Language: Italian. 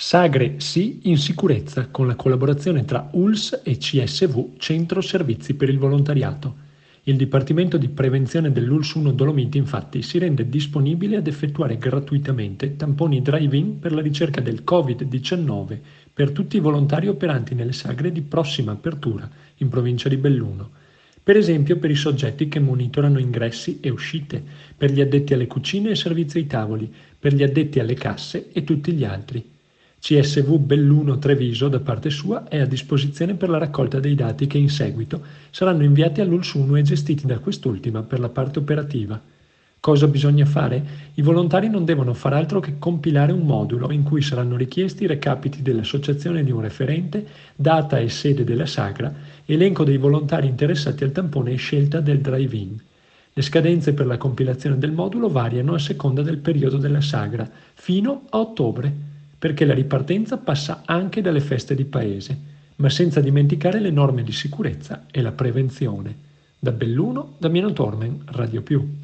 Sagre sì in sicurezza con la collaborazione tra ULSS e CSV, Centro Servizi per il Volontariato. Il Dipartimento di Prevenzione dell'ULSS 1 Dolomiti infatti si rende disponibile ad effettuare gratuitamente tamponi drive-in per la ricerca del Covid-19 per tutti i volontari operanti nelle sagre di prossima apertura in provincia di Belluno. Per esempio per i soggetti che monitorano ingressi e uscite, per gli addetti alle cucine e servizi ai tavoli, per gli addetti alle casse e tutti gli altri. CSV Belluno Treviso, da parte sua, è a disposizione per la raccolta dei dati che in seguito saranno inviati all'ULSS 1 e gestiti da quest'ultima per la parte operativa. Cosa bisogna fare? I volontari non devono far altro che compilare un modulo in cui saranno richiesti i recapiti dell'associazione di un referente, data e sede della sagra, elenco dei volontari interessati al tampone e scelta del drive-in. Le scadenze per la compilazione del modulo variano a seconda del periodo della sagra, fino a ottobre, perché la ripartenza passa anche dalle feste di paese, ma senza dimenticare le norme di sicurezza e la prevenzione. Da Belluno, Damiano Tormen, Radio Più.